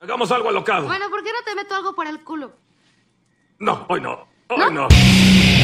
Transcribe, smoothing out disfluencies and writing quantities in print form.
Hagamos algo alocado. Bueno, ¿por qué no te meto algo por el culo? No, hoy no. Hoy ¿No? no.